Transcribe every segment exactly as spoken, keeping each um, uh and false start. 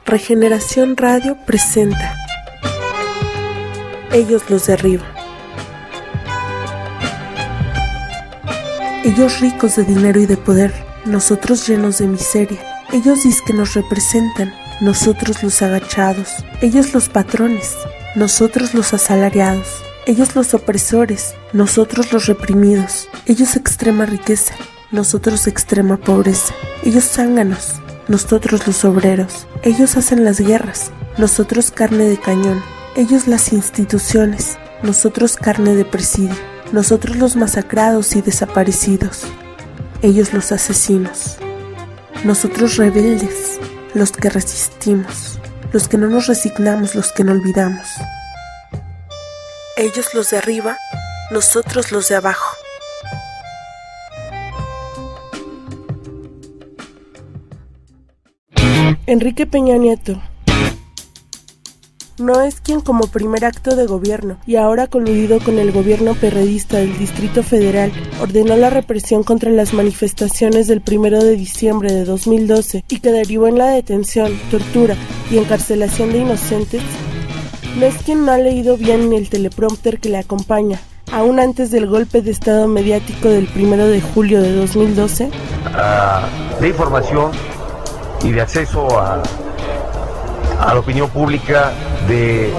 Regeneración Radio presenta Ellos los de arriba. Ellos ricos de dinero y de poder, nosotros llenos de miseria. Ellos dizque nos representan, nosotros los agachados. Ellos los patrones, nosotros los asalariados. Ellos los opresores, nosotros los reprimidos. Ellos extrema riqueza, nosotros extrema pobreza. Ellos zánganos, nosotros los obreros. Ellos hacen las guerras, nosotros carne de cañón. Ellos las instituciones, nosotros carne de presidio. Nosotros los masacrados y desaparecidos. Ellos los asesinos. Nosotros rebeldes, los que resistimos. Los que no nos resignamos, los que no olvidamos. Ellos los de arriba, nosotros los de abajo. Enrique Peña Nieto no es quien como primer acto de gobierno, y ahora coludido con el gobierno perredista del Distrito Federal, ordenó la represión contra las manifestaciones del primero de diciembre de dos mil doce y que derivó en la detención, tortura y encarcelación de inocentes, no es quien no ha leído bien el teleprompter que le acompaña, aún antes del golpe de estado mediático del primero de julio de dos mil doce, uh, de información y de acceso a, a la opinión pública de,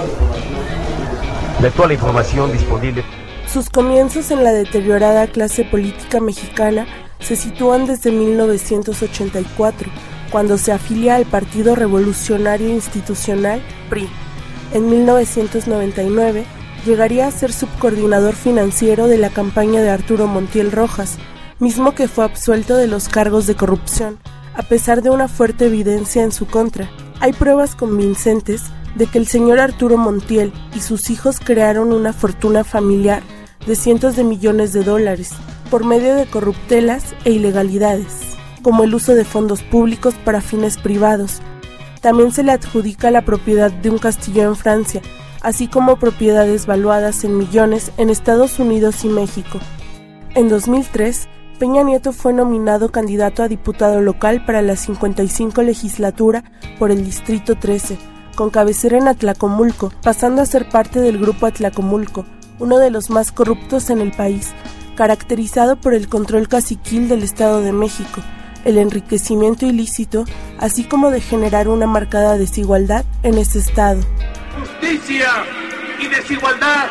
de toda la información disponible. Sus comienzos en la deteriorada clase política mexicana se sitúan desde mil novecientos ochenta y cuatro, cuando se afilia al Partido Revolucionario Institucional, P R I. En mil novecientos noventa y nueve llegaría a ser subcoordinador financiero de la campaña de Arturo Montiel Rojas, mismo que fue absuelto de los cargos de corrupción, a pesar de una fuerte evidencia en su contra. Hay pruebas convincentes de que el señor Arturo Montiel y sus hijos crearon una fortuna familiar de cientos de millones de dólares por medio de corruptelas e ilegalidades, como el uso de fondos públicos para fines privados. También se le adjudica la propiedad de un castillo en Francia, así como propiedades valuadas en millones en Estados Unidos y México. En dos mil tres, Peña Nieto fue nominado candidato a diputado local para la cincuenta y cinco legislatura por el Distrito trece, con cabecera en Atlacomulco, pasando a ser parte del Grupo Atlacomulco, uno de los más corruptos en el país, caracterizado por el control caciquil del Estado de México, el enriquecimiento ilícito, así como de generar una marcada desigualdad en ese estado. Justicia y desigualdad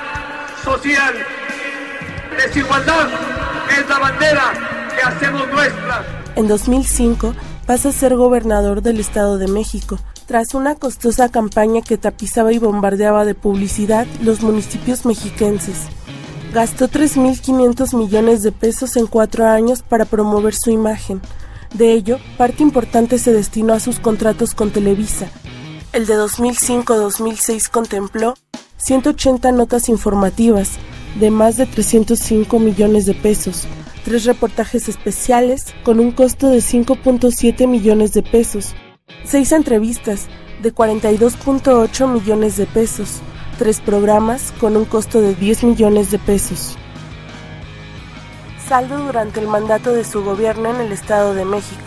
social. Desigualdad es la bandera que hacemos nuestra. En dos mil cinco pasa a ser gobernador del Estado de México, tras una costosa campaña que tapizaba y bombardeaba de publicidad los municipios mexiquenses. Gastó tres mil quinientos millones de pesos en cuatro años para promover su imagen. De ello, parte importante se destinó a sus contratos con Televisa. El de dos mil cinco a dos mil seis contempló ciento ochenta notas informativas de más de trescientos cinco millones de pesos, tres reportajes especiales con un costo de cinco punto siete millones de pesos, seis entrevistas de cuarenta y dos punto ocho millones de pesos, tres programas con un costo de diez millones de pesos. Saldo durante el mandato de su gobierno en el Estado de México.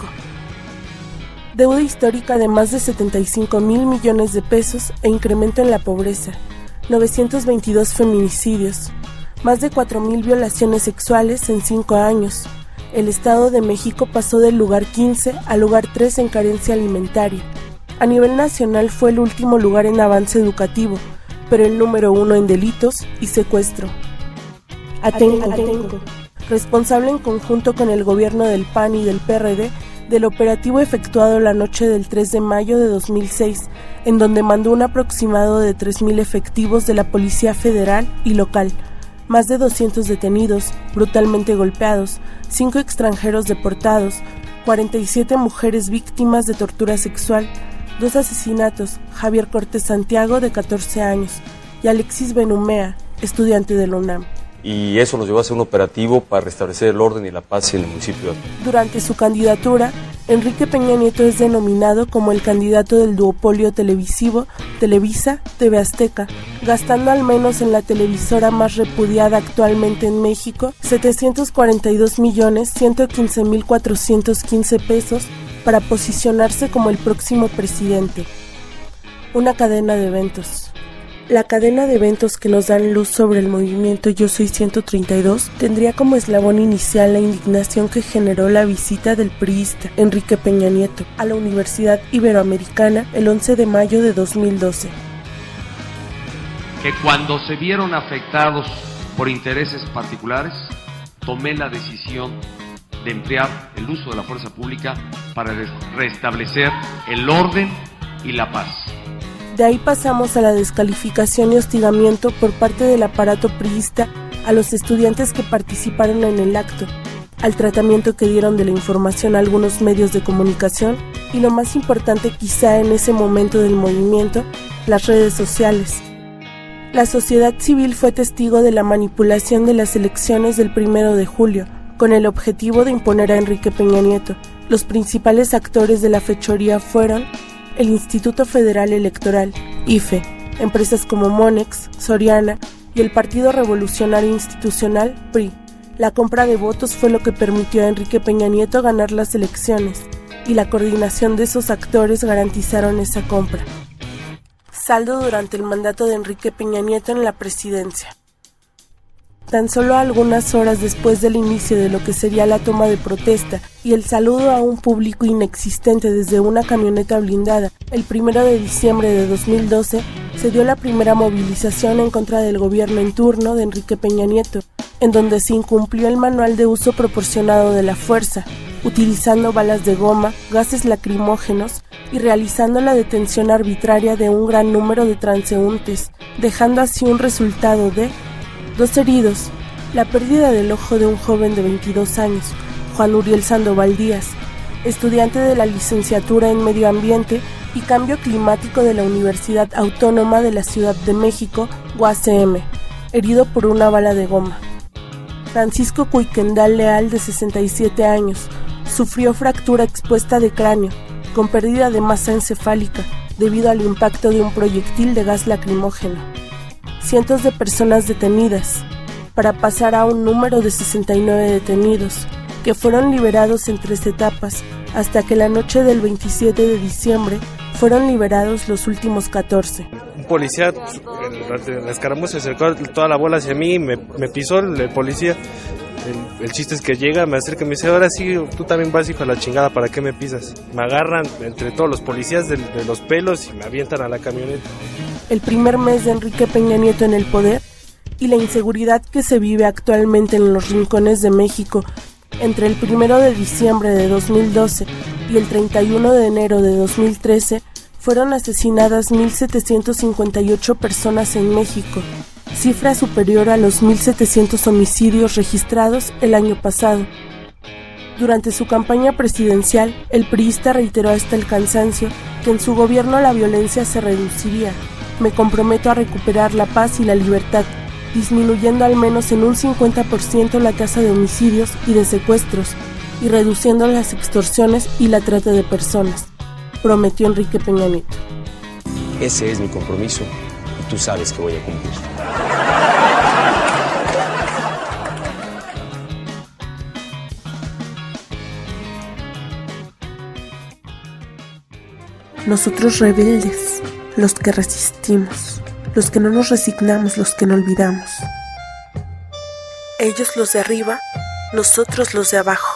Deuda histórica de más de setenta y cinco mil millones de pesos e incremento en la pobreza. novecientos veintidós feminicidios. Más de cuatro mil violaciones sexuales en cinco años. El Estado de México pasó del lugar quince al lugar tres en carencia alimentaria. A nivel nacional fue el último lugar en avance educativo, pero el número uno en delitos y secuestro. Atenco, Atenco, responsable en conjunto con el gobierno del P A N y del P R D del operativo efectuado la noche del tres de mayo de dos mil seis, en donde mandó un aproximado de tres mil efectivos de la Policía Federal y local, más de doscientos detenidos, brutalmente golpeados, cinco extranjeros deportados, cuarenta y siete mujeres víctimas de tortura sexual, dos asesinatos, Javier Cortés Santiago, de catorce años, y Alexis Benumea, estudiante de la UNAM. Y eso nos llevó a hacer un operativo para restablecer el orden y la paz en el municipio. Durante su candidatura, Enrique Peña Nieto es denominado como el candidato del duopolio televisivo Televisa T V Azteca, gastando al menos en la televisora más repudiada actualmente en México setecientos cuarenta y dos millones ciento quince mil cuatrocientos quince pesos para posicionarse como el próximo presidente. Una cadena de eventos. La cadena de eventos que nos dan luz sobre el movimiento Yo Soy ciento treinta y dos tendría como eslabón inicial la indignación que generó la visita del priista Enrique Peña Nieto a la Universidad Iberoamericana el once de mayo de dos mil doce. Que cuando se vieron afectados por intereses particulares, tomé la decisión de emplear el uso de la fuerza pública para restablecer el orden y la paz. De ahí pasamos a la descalificación y hostigamiento por parte del aparato priista a los estudiantes que participaron en el acto, al tratamiento que dieron de la información a algunos medios de comunicación y lo más importante quizá en ese momento del movimiento, las redes sociales. La sociedad civil fue testigo de la manipulación de las elecciones del primero de julio, con el objetivo de imponer a Enrique Peña Nieto. Los principales actores de la fechoría fueron el Instituto Federal Electoral, I F E, empresas como Monex, Soriana y el Partido Revolucionario Institucional, P R I. La compra de votos fue lo que permitió a Enrique Peña Nieto ganar las elecciones, y la coordinación de esos actores garantizaron esa compra. Saldo durante el mandato de Enrique Peña Nieto en la presidencia. Tan solo algunas horas después del inicio de lo que sería la toma de protesta y el saludo a un público inexistente desde una camioneta blindada, el primero de diciembre de dos mil doce, se dio la primera movilización en contra del gobierno en turno de Enrique Peña Nieto, en donde se incumplió el manual de uso proporcionado de la fuerza, utilizando balas de goma, gases lacrimógenos y realizando la detención arbitraria de un gran número de transeúntes, dejando así un resultado de dos heridos, la pérdida del ojo de un joven de veintidós años, Juan Uriel Sandoval Díaz, estudiante de la licenciatura en Medio Ambiente y Cambio Climático de la Universidad Autónoma de la Ciudad de México, U A C M, herido por una bala de goma. Francisco Cuiquendal Leal, de sesenta y siete años, sufrió fractura expuesta de cráneo, con pérdida de masa encefálica, debido al impacto de un proyectil de gas lacrimógeno. Cientos de personas detenidas, para pasar a un número de sesenta y nueve detenidos, que fueron liberados en tres etapas, hasta que la noche del veintisiete de diciembre fueron liberados los últimos catorce. Un policía, en la escaramuza, se acercó toda la bola hacia mí y me, me pisó el, el policía. El, el chiste es que llega, me acerca y me dice, ahora sí, tú también vas, hijo de la chingada, ¿para qué me pisas? Me agarran entre todos los policías de, de los pelos y me avientan a la camioneta. El primer mes de Enrique Peña Nieto en el poder y la inseguridad que se vive actualmente en los rincones de México entre el primero de diciembre de dos mil doce y el treinta y uno de enero de dos mil trece fueron asesinadas mil setecientas cincuenta y ocho personas en México, cifra superior a los mil setecientos homicidios registrados el año pasado. Durante su campaña presidencial, el priista reiteró hasta el cansancio que en su gobierno la violencia se reduciría. Me comprometo a recuperar la paz y la libertad, disminuyendo al menos en un cincuenta por ciento la tasa de homicidios y de secuestros, y reduciendo las extorsiones y la trata de personas, prometió Enrique Peña Nieto. Ese es mi compromiso y tú sabes que voy a cumplir. Nosotros rebeldes, los que resistimos, los que no nos resignamos, los que no olvidamos. Ellos los de arriba, nosotros los de abajo.